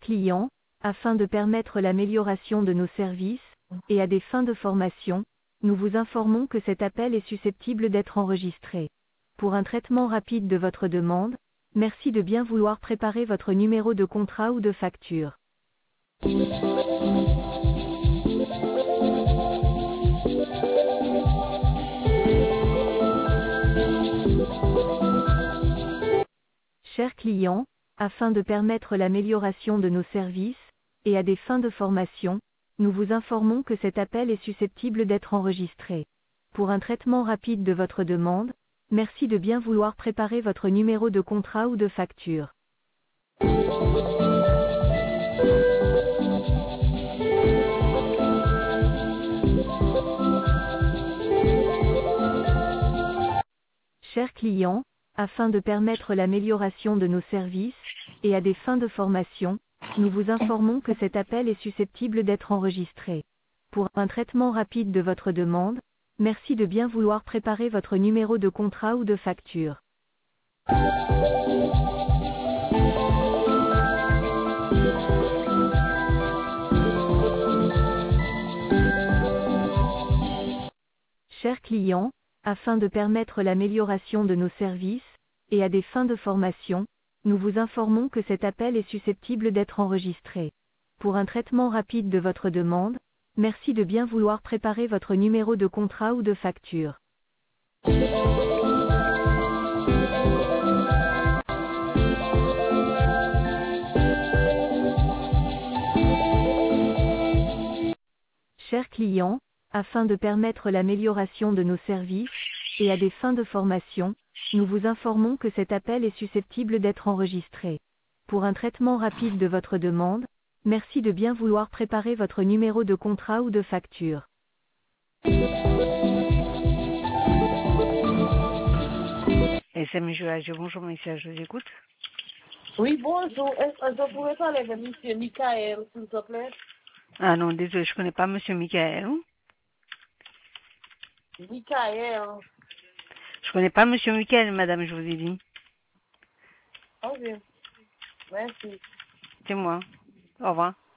client, afin de permettre l'amélioration de nos services, et à des fins de formation, nous vous informons que cet appel est susceptible d'être enregistré. Pour un traitement rapide de votre demande, merci de bien vouloir préparer votre numéro de contrat ou de facture. Chers clients, afin de permettre l'amélioration de nos services, et à des fins de formation, nous vous informons que cet appel est susceptible d'être enregistré. Pour un traitement rapide de votre demande, merci de bien vouloir préparer votre numéro de contrat ou de facture. Chers clients, afin de permettre l'amélioration de nos services, et à des fins de formation, nous vous informons que cet appel est susceptible d'être enregistré. Pour un traitement rapide de votre demande, merci de bien vouloir préparer votre numéro de contrat ou de facture. Chers clients, afin de permettre l'amélioration de nos services, et à des fins de formation, nous vous informons que cet appel est susceptible d'être enregistré. Pour un traitement rapide de votre demande, merci de bien vouloir préparer votre numéro de contrat ou de facture. Chers clients, afin de permettre l'amélioration de nos services, et à des fins de formation, nous vous informons que cet appel est susceptible d'être enregistré. Pour un traitement rapide de votre demande, merci de bien vouloir préparer votre numéro de contrat ou de facture. SM Joachim, bonjour monsieur, je vous écoute. Oui, bonjour. Est-ce que je pourrais parler avec M. Michael, s'il te plaît? Ah non, désolé, je connais pas monsieur Michael. Michael. Je connais pas monsieur Michael, madame, je vous ai dit. Ok. Merci. C'est moi. Au revoir.